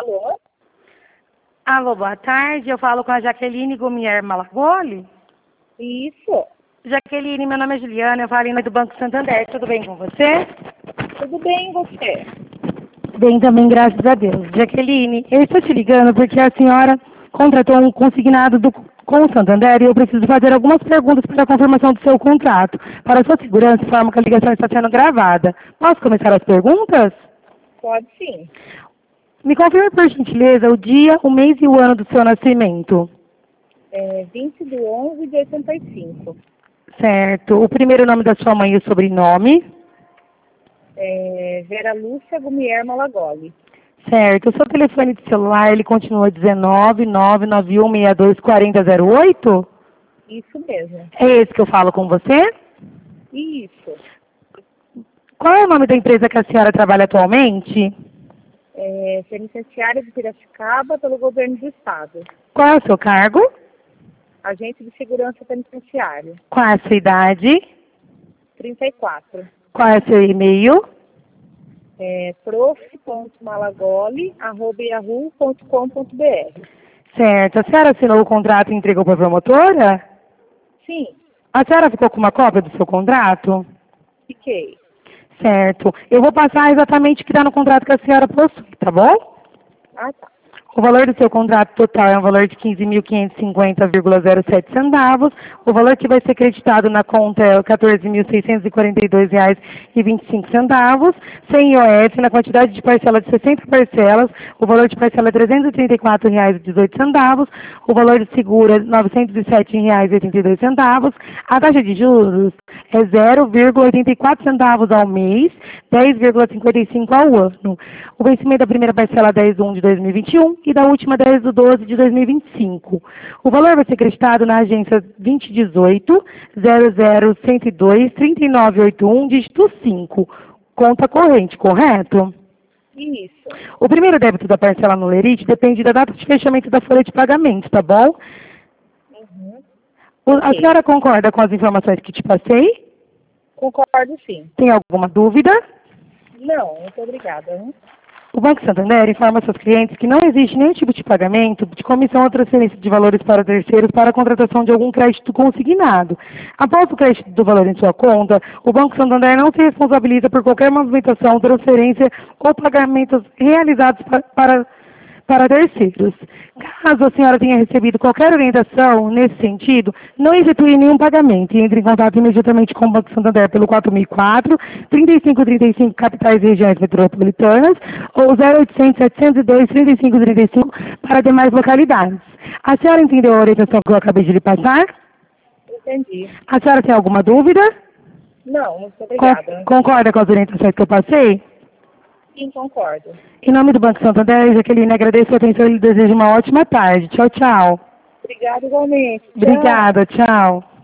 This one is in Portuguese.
Alô? Alô, boa tarde. Eu falo com a Jaqueline Gumier Malagoli. Isso. Jaqueline, meu nome é Juliana, eu falo em nome do Banco Santander. Tudo bem com você? Tudo bem, e você? Bem também, graças a Deus. Jaqueline, eu estou te ligando porque a senhora contratou um consignado com o Santander e eu preciso fazer algumas perguntas para a confirmação do seu contrato. Para a sua segurança, informo que a ligação está sendo gravada. Posso começar as perguntas? Pode sim. Me confirme, por gentileza, o dia, o mês e o ano do seu nascimento. 20 de 11 de 85. Certo. O primeiro nome da sua mãe e o sobrenome. Vera Lúcia Gumier Malagoli. Certo. O seu telefone de celular, ele continua 19991624008? Isso mesmo. É esse que eu falo com você? Isso. Qual é o nome da empresa que a senhora trabalha atualmente? Penitenciária de Piracicaba pelo governo do estado. Qual é o seu cargo? Agente de segurança penitenciária. Qual é a sua idade? 34. Qual é o seu e-mail? prof.malagoli@yahoo.com.br. Certo. A senhora assinou o contrato e entregou para a promotora? Sim, A senhora ficou com uma cópia do seu contrato? fiquei. Certo. Eu vou passar exatamente o que está no contrato que a senhora possui, tá bom? Ah, tá. O valor do seu contrato total é um valor de 15.550,07 centavos. O valor que vai ser creditado na conta é R$ 14.642,25 centavos, sem IOF, na quantidade de parcela de 60 parcelas. O valor de parcela é R$ 334,18 centavos. O valor de seguro é R$ 907,82 centavos. A taxa de juros é 0,84 centavos ao mês, 10,55 ao ano. O vencimento da primeira parcela é 10/1 de 2021 e da última 10/12 de 2025. O valor vai ser creditado na agência 2018-00102-3981, dígito 5, conta corrente, correto? Isso. O primeiro débito da parcela no Lerite depende da data de fechamento da folha de pagamento, tá bom? Uhum. A Ok. senhora concorda com as informações que te passei? Concordo, sim. Tem alguma dúvida? Não, muito obrigada. O Banco Santander informa seus clientes que não existe nenhum tipo de pagamento de comissão ou transferência de valores para terceiros para a contratação de algum crédito consignado. Após o crédito do valor em sua conta, o Banco Santander não se responsabiliza por qualquer movimentação, transferência ou pagamentos realizados para terceiros. Caso a senhora tenha recebido qualquer orientação nesse sentido, não efetue nenhum pagamento e entre em contato imediatamente com o Banco Santander pelo 4004-3535 capitais e regiões metropolitanas ou 0800-702-3535 para demais localidades. A senhora entendeu a orientação que eu acabei de lhe passar? Entendi. A senhora tem alguma dúvida? Não, muito obrigada. Concorda com as orientações que eu passei? Sim, concordo. Em nome do Banco Santander, Jaqueline, agradeço a atenção e lhe desejo uma ótima tarde. Tchau, tchau. Obrigada igualmente. Tchau. Obrigada, tchau.